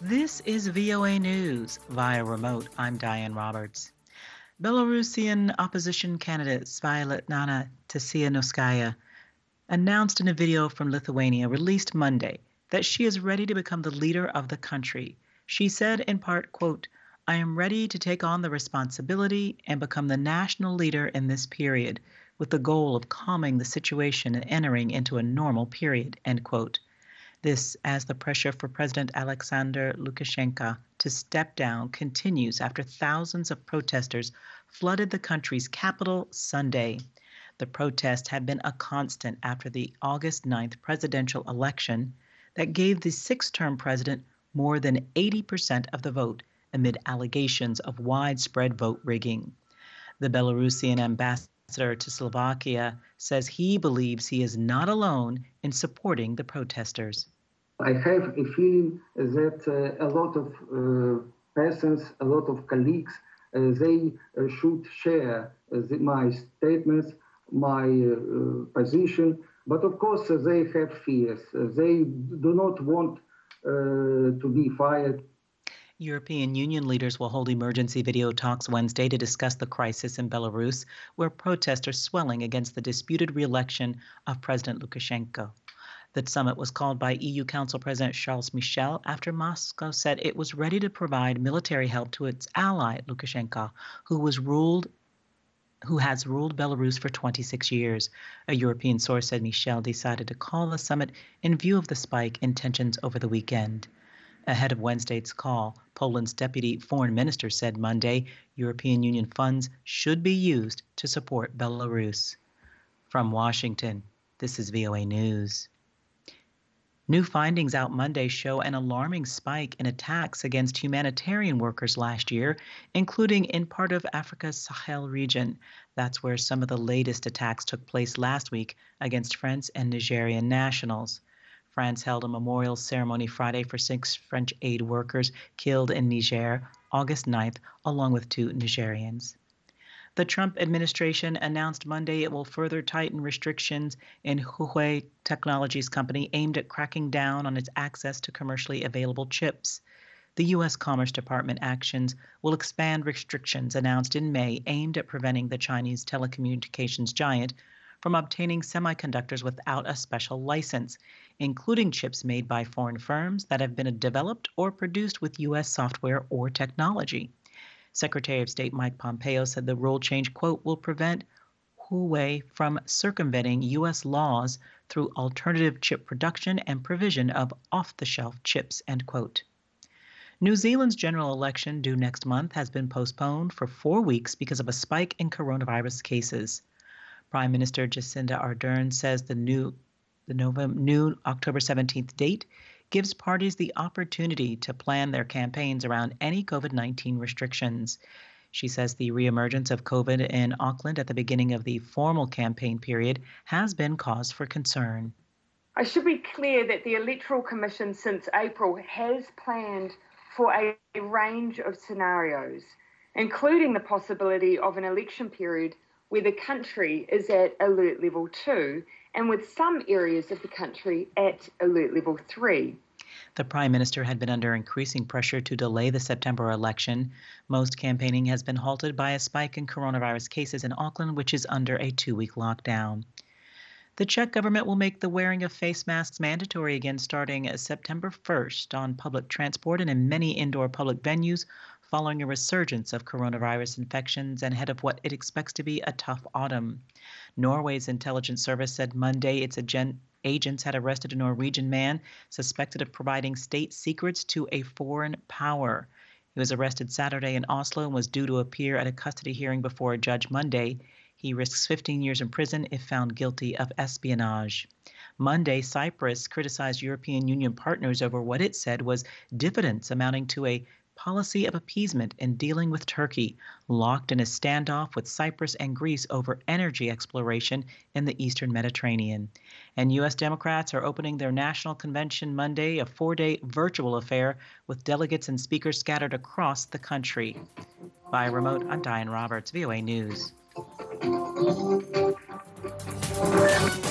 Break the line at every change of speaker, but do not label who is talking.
This is VOA News via remote. I'm Diane Roberts. Belarusian opposition candidate Svyatlana Tsikhanouskaya announced in a video from Lithuania released Monday that she is ready to become the leader of the country. She said in part, quote, "I am ready to take on the responsibility and become the national leader in this period with the goal of calming the situation and entering into a normal period," end quote. This as the pressure for President Alexander Lukashenko to step down continues after thousands of protesters flooded the country's capital Sunday. The protests have been a constant after the August 9th presidential election that gave the sixth-term president more than 80% of the vote amid allegations of widespread vote rigging. The Belarusian ambassador to Slovakia says he believes he is not alone in supporting the protesters.
I have a feeling that a lot of persons, a lot of colleagues, they should share my statements, my position, but of course they have fears. They do not want to be fired.
European Union leaders will hold emergency video talks Wednesday to discuss the crisis in Belarus, where protests are swelling against the disputed re-election of President Lukashenko. The summit was called by EU Council President Charles Michel after Moscow said it was ready to provide military help to its ally Lukashenko, who has ruled Belarus for 26 years. A European source said Michel decided to call the summit in view of the spike in tensions over the weekend. Ahead of Wednesday's call, Poland's deputy foreign minister said Monday European Union funds should be used to support Belarus. From Washington, this is VOA News. New findings out Monday show an alarming spike in attacks against humanitarian workers last year, including in part of Africa's Sahel region. That's where some of the latest attacks took place last week against French and Nigerian nationals. France held a memorial ceremony Friday for 6 French aid workers killed in Niger, August 9th, along with 2 Nigerians. The Trump administration announced Monday it will further tighten restrictions in Huawei Technologies company aimed at cracking down on its access to commercially available chips. The U.S. Commerce Department actions will expand restrictions announced in May aimed at preventing the Chinese telecommunications giant from obtaining semiconductors without a special license, including chips made by foreign firms that have been developed or produced with U.S. software or technology. Secretary of State Mike Pompeo said the rule change, quote, will prevent Huawei from circumventing U.S. laws through alternative chip production and provision of off-the-shelf chips, end quote. New Zealand's general election due next month has been postponed for 4 weeks because of a spike in coronavirus cases. Prime Minister Jacinda Ardern says the new October 17th date gives parties the opportunity to plan their campaigns around any COVID-19 restrictions. She says the reemergence of COVID in Auckland at the beginning of the formal campaign period has been cause for concern.
I should be clear that the Electoral Commission since April has planned for a range of scenarios, including the possibility of an election period where the country is at alert level 2 and with some areas of the country at alert level 3.
The Prime Minister had been under increasing pressure to delay the September election. Most campaigning has been halted by a spike in coronavirus cases in Auckland, which is under a 2-week lockdown. The Czech government will make the wearing of face masks mandatory again starting September 1st on public transport and in many indoor public venues following a resurgence of coronavirus infections and ahead of what it expects to be a tough autumn. Norway's intelligence service said Monday its agents had arrested a Norwegian man suspected of providing state secrets to a foreign power. He was arrested Saturday in Oslo and was due to appear at a custody hearing before a judge Monday. He risks 15 years in prison if found guilty of espionage. Monday, Cyprus criticized European Union partners over what it said was diffidence amounting to a policy of appeasement in dealing with Turkey, locked in a standoff with Cyprus and Greece over energy exploration in the eastern Mediterranean. And U.S. Democrats are opening their national convention Monday, a 4-day virtual affair with delegates and speakers scattered across the country. Via remote, I'm Diane Roberts, VOA News.